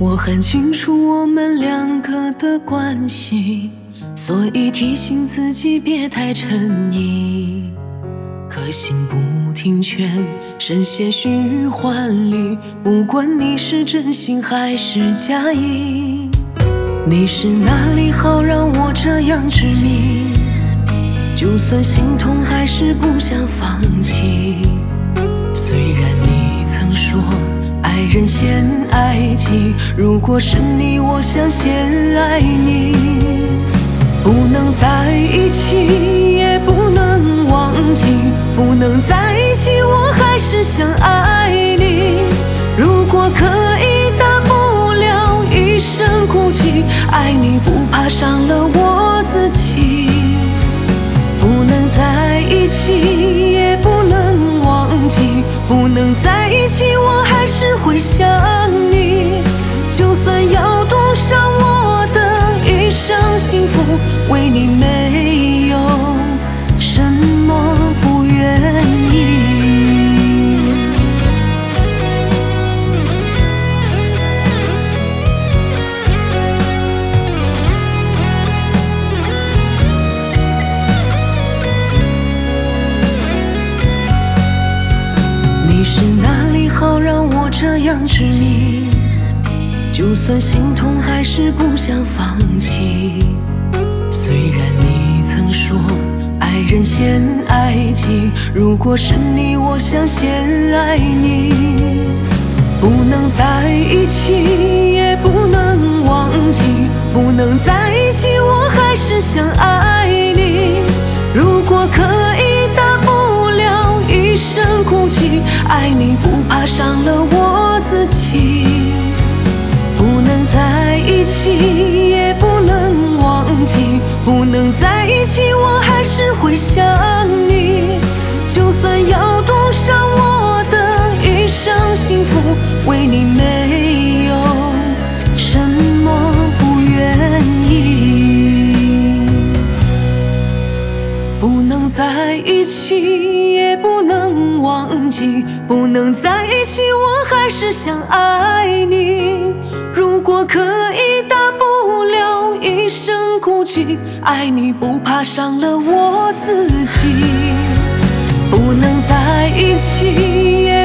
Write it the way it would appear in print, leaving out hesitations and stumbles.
我很清楚我们两个的关系，所以提醒自己别太沉溺。可心不听劝，深陷虚幻里，不管你是真心还是假意。你是哪里好让我这样执迷？就算心痛还是不想放弃。虽然你曾说爱人先爱己，如果是你我想先爱你。不能在一起也不能忘记，不能在一起我还是想爱你。如果可以大不了一生孤寂，爱你不怕伤了我自己。不能在一起也不能忘记，不能在一起我还是会想你。就算要赌上我的一生幸福，为你没有什么不愿意。你是哪里好让我这样执迷？就算心痛还是不想放弃。虽然你曾说爱人先爱己，如果是你我想先爱你。不能在一起也不能忘记，不能在一起我还是想爱你。如果可以大不了一生孤寂，爱你不怕伤了我自己。不能在一起也不能忘记，不能在一起我还是会想你。就算要赌上我的一生幸福，为你没有什么不愿意。不能在一起也不能忘记，不能在一起我还是想爱你。如果可以大不了一生孤寂，爱你不怕伤了我自己。不能在一起也